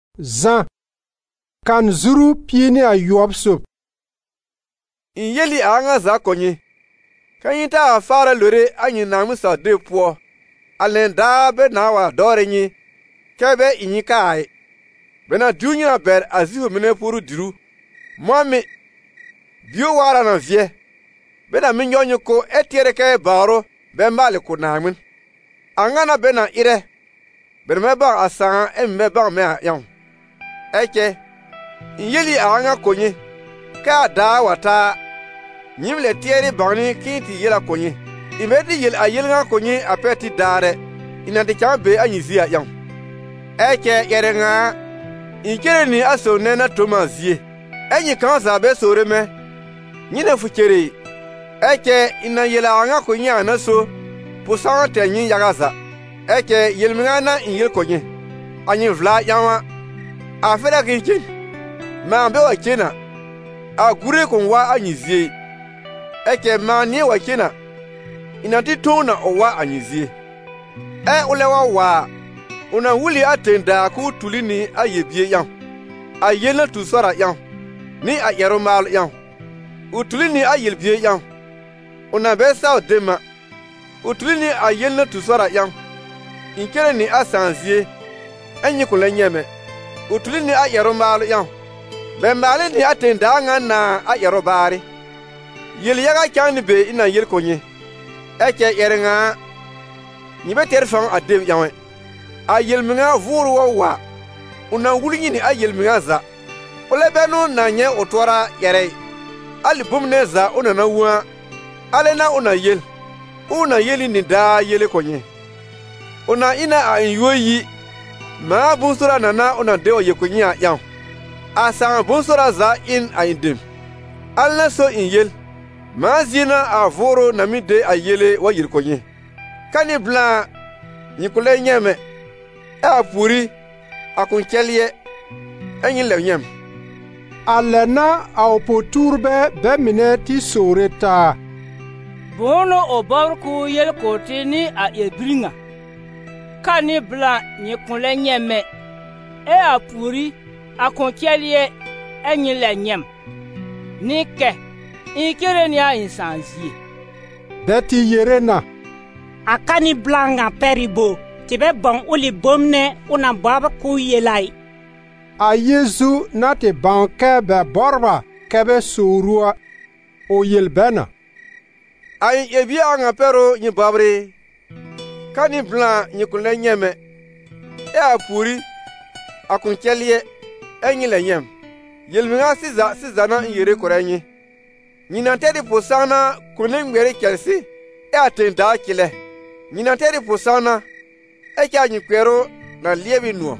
Zan kan zuru pieni a yob sop. In yeli a nga za konye. Kan yi ta fara lore anyi na musa de po. Alen da be na wa dore nyi. Kebe inyi kai. Bena dunya ber azihu mene puru diru. Mwami bio wara na vie. Bena minyonyo ko etiere ke baro be mbale ko na min. Angana bena ire. Bena ba asanga emme ba me yan. Eke yeli anga konye ka da wata nyimle tiere bani kinti yela konye imeti yel ayelnga konye apeti dare inande chambe anyizia yan. Eke yerenga inkere ni aso nena tomazie enyi kan zabe soreme nyine fukere. Eke ina yela anga konye anaso pusante nyin yagaza. Eke yelminga na inyel konye anyi vla yanwa afela kinkin ma be wa kena a gure kon wa anyizie. Eke ma ni wa kena inati tona owa anyizie ulewa wa una wuli atenda ku tulini ayebie yan ayena tusara yan ni ayeromal yan utulini ayelbie yan una be sa dema utulini ayena tusara yan inkere ni asanzie enyi kulenyeme utulini ayero malu yan bembale ni atenda nga na ayero bari yeli yaga kyani be ina yel konye. Eke yerenga nibe terfan adem yanwe ayel minga vuru wa una wulini ayel minga za ole benu na nye otora yere ali bumneza una na wa ale na una yeli ni da yele konye una ina a yoyi ma bunsura nana una dewa yekonya yan asa bunsura za in aindim alla so in yel ma zina avoro na mide ayele wa yirkonye kani bla nyikule nyeme apuri akunchelie enyi lenyem Alena au poturbe be mine ti soreta bono oborku yel kotini a ebringa kani bla nyikule nyeme apuri akunchelie enyi lenyem nike inkere ni a insanzie beti yerena akani blanga peribo tibe bon uli bomne una baba ku yelai a Yesu na te banke be borba kebe surua o yelbena ay ebi anga pero nyi babre kani blan nyi kulenyeme apuri akunchelie enyi lenyem yelminga siza na yere korenyi nyinanteri posana kunengwere kelsi atenda kile nyinanteri posana eka nyikwero na liebi nuo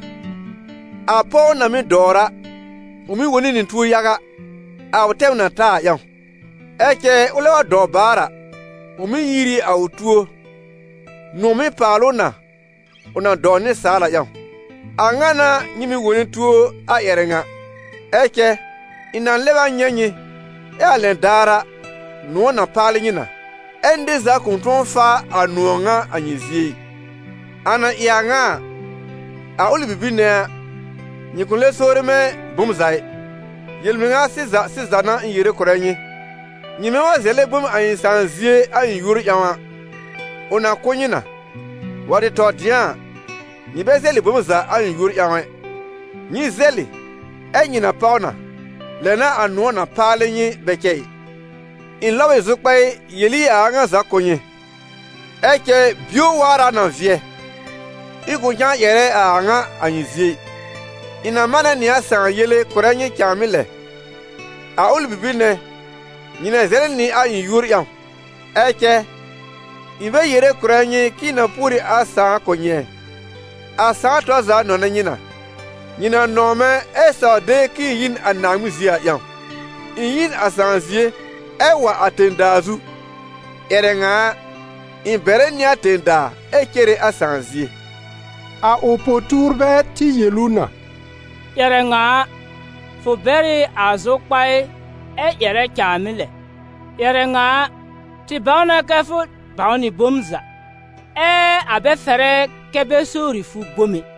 apo na mi dora umi woni ni tu yaga awtem na ta yan eke ulewa dobara umi yiri awtuo no mi palona una doni sala yan angana nyimi woni tuo ayerenga eke inan leba nyenyi alen dara nuo na pali nyina ende za kunton fa anuonga anyizie ana ianga a olibibine nyikule soreme bumzai yelminga siza na yire korenyi nyime wa zele bum ayinsanzie ayuru yawa ona konyina wade todia nyibezeli bumza ayuru yawa nyi zeli enyina pauna lena anuo na palenyi bekei in lawe zukpai yeli anga za konye eke bio wara na vie igunya yere anga anyizie ina mana ni asan yele korenyi kamile a ulbibine nyina zele ni ayin yuriam eke ibe yere korenyi kina puri asa konye asa to za no na nyina nome esa de ki yin anamuzia yan yin asanzie ewa atendazu erenga imbere ni atenda ekere asanzie a opoturbe ti yeluna yerenga fo beri azokpai yere kamile yerenga ti bauna kafu bauni bomza abe fere kebe suri fu gome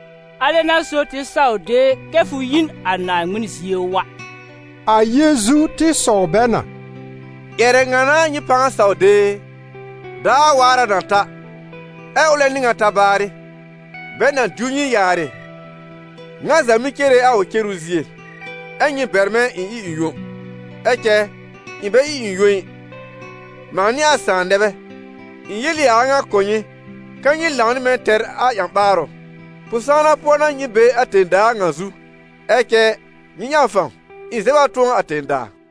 ale na so ti sau de ke fu yin ana ngin zie wa. A Yesu ti so bena. Yere ngana nyi panga sau de. Da wara na ta. E ole ninga tabari. Bena dunyi yare. Nga zamikere a o keruzie. Enyi berme in iyo. Eke ibe iyo. Mani asandebe. Yili anga konyi. Kanyi lani meter a yambaro. Pusana pona nyibe atenda ngazu. Eke nyinya fam. Izeba tuon atenda.